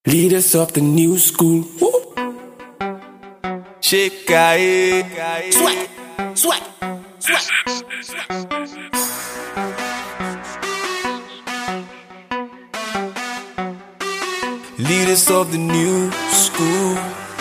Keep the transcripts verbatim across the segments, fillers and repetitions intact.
Leaders of the new school. Shake it. Sweat, sweat, sweat, sweat. Leaders of the new school.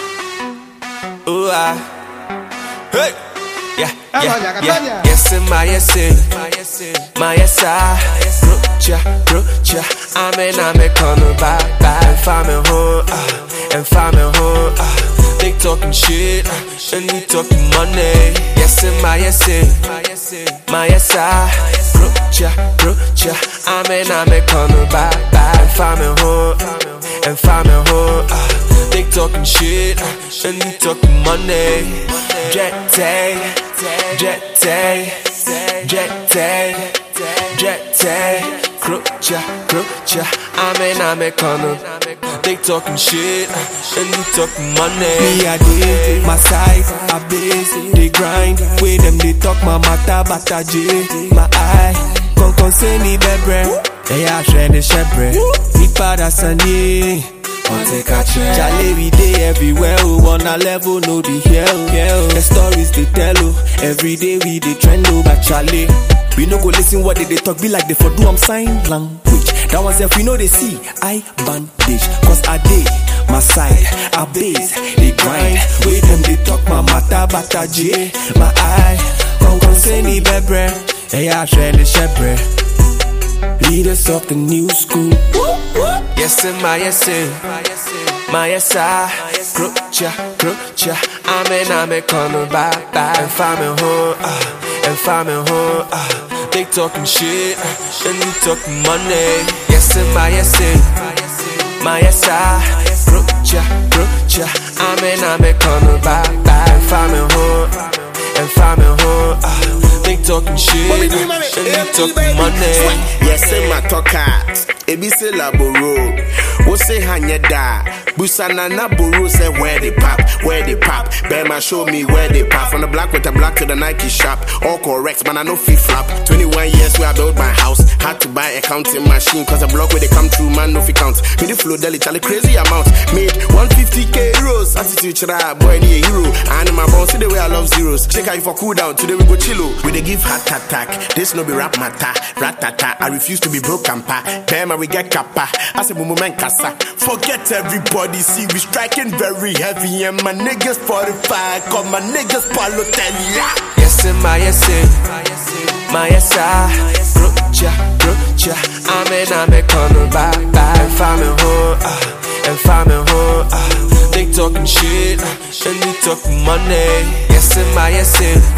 Oh, I. Hey. Yeah, yeah, yeah. Yes, my yes, my yes, I. Rocha, rocha. I'm in, I'm in, corner by, by. And family home, ah, and family home, ah. They talking shit, and we talking money. Yes, my yes, my yes, I. Rocha, rocha. I'm in, I'm in, corner by, by. And family home, and family home, ah. They talking shit, and we talking money. Jet day, jet day, jet day, jet day. Crocha, crocha, I'm in, I'm in corner. They talking shit, and we talking money. Me a day, my side, I base, they grind. With them they talk my mata bata J. My eye, con con say ni bebre. They are trying to shepherd. Ni para sanye. Charlie, we day everywhere, oh, on a level, no be here, oh. The stories they tell, oh, every day we they trend, oh, but Charlie, we no go listen what they, they talk, be like they for do I'm sign language. That one's if we know they see, I bandage, cause I day, my side, I base, they grind, with them they talk, my mata bata J, my eye, come come say ni bebre, hey, I share the shepherd. Leaders of the new school. Yes, my yes, my yes, I. Crocha, crocha. I'm in, I'm in, corner by, by. And family home, ah, and family home, ah. They talking shit, and we talking money. Yes, my yes, my yes, I. Crocha, crocha. I'm in, I'm in, corner by, by. And family home, and family home, ah. They talking shit, and we talking money. Yes, my talker. Ebi se laboro, wo se hanye da. Busana na boro say where they pop, where they pop. Bema show me where they pop. From the black with the black to the Nike shop. All correct, man I no fee flap. twenty-one years where I built my house. Had to buy a counting machine, cause the block where they come through, man no fee count. Me the flow deli, Charlie crazy amount. Made one hundred fifty K euros. Attitude chara, boy need a hero. And in my bones, see the way I love zeros. Check out if I cool down, today we go chillo. We they give heart attack. This no be rap matter, ratata. I refuse to be broke and pa. Bema we get kappa. I say mumu men kasa. Forget everybody, see we striking very heavy. And my niggas forty-five, cause my niggas palotelia. Yes, my yes, my yes, I. Rocha, rocha. I'm in, I'm in, corner by, by. And family home, ah, and family home, ah. They talking shit, and we talking money. Yes, my yes,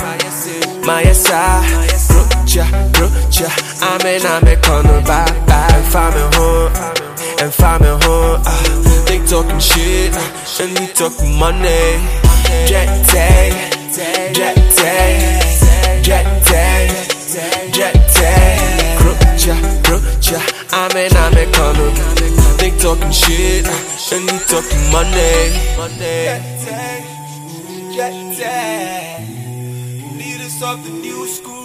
my yes, I. Rocha, rocha. I'm in, I'm in, corner by, by. And family home, and family home, ah. They talking shit, and we talking money. Jet day, jet day, jet day, jet day. Crocha, crocha. I'm in, I'm in, corner. They talking shit, and we talking money. Jet day, jet day. Leaders of the new school.